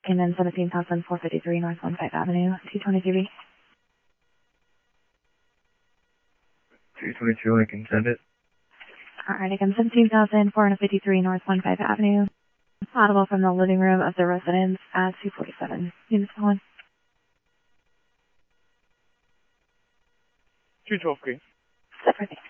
came in 17,453 North 15 Avenue, T23B. 222, I can send it. Alright, again, 17,453 North 15 Avenue. Audible from the living room of the residence at 247. Units calling. 212, Green. Separate.